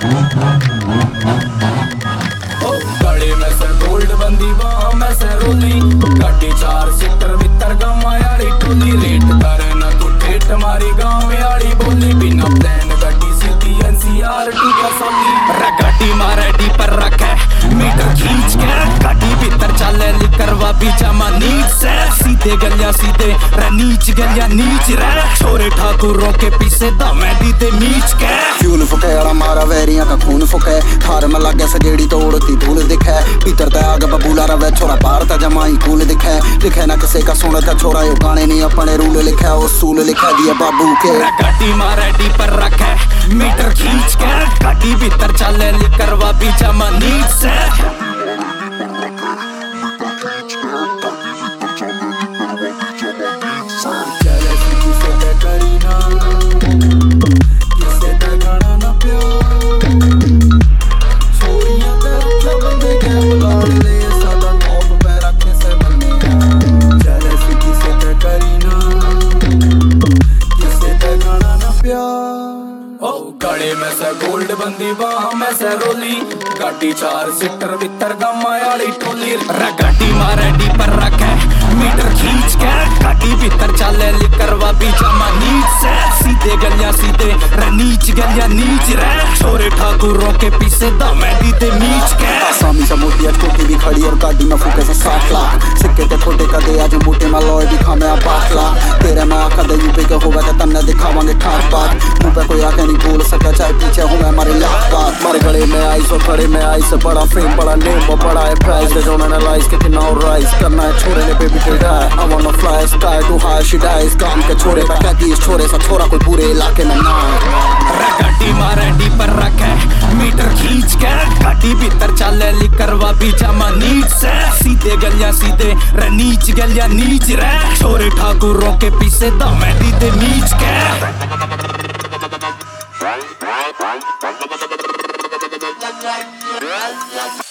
गले में से गोल्ड बंदी बाहों में से रोली गाड़ी 4 सीटर भीतर गाँव आली टोली रेट करे ना तू ठेठ मारी गाँव आली बोली बिना प्लान गाड़ी सीधी NCRT का सोली गाड़ी मारे डी पर रखे मीटर खींच के गाड़ी भीतर चले लिकरवा पिजामा नीच से सीधे गलिया सीधे नीच गलिया नीच रे छोरे ठाकुरों के पीछे दमे दीते मीच के फ्यूल फुके वाला मारा वैरियां का खून फुके थार में लगे सजेड़ी तो उड़ती धूल दिखे भीतर ते आग बबूला रवे छोरा बाहर ता जमाई कूल दिखे लिखे ना किसी का सुने का छोरा यो गाने नहीं अपने रूल लिखे उसूल लिखे दिए बाबू के गाड़ी मारे डी पर रखे मीटर खींच के गाड़ी भीतर चले लिकरवा पिजामा नीच से गले में से गोल्ड बंदी बाहों में से रोली गाड़ी 4 सीटर भीतर गाँव आली टोली गाड़ी मारे डी पर रखे मीटर खींच के गाड़ी भीतर चले लिकरवा पिजामा नीच से सीधे गलिया सीधे नीच गलिया नीच रे छोरे ठाकुरों के पीछे दमे दीते मीच के आसामी से मोटी छोटी भी खड़ी और गाड़ी में फूके से 7 लाख सिक्के ते खोटे का दे आज मोटे में लॉय दिखा मैं 8 लाख तेरे में आका दे यूपी के होगा तो तन्ने दिखावांगे ठाक बात मुँह पे कोई आके नहीं बोल सका चाहे पीछे हूँ मैं हमारे लाख बात मारे गले में आई सो खड़े में आई से बड़ा फेम बड़ा नेम और बड़ा है प्राइस जो एनालाइज के कितना और राइज करना है छोरे ने baby till die I wanna fly sky too high she dies काम के छोरे पे कहती इस छोरे सा छोरा कोई पूरे इलाके में ना गाड़ी मारे डी पर रखे मीटर खींच के गाड़ी भीतर चले लिकरवा पिजामा नीच से सीधे गलिया सीधे नीच गलिया नीच रे छोरे ठाकुरों के पीछे दमे दीते मीच के